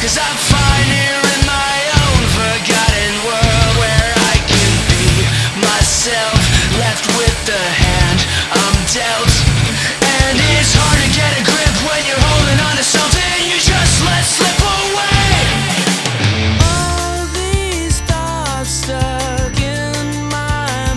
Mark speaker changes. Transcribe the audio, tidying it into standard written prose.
Speaker 1: is I find here in my own forgotten world where I can be myself, left with the hand I'm dealt.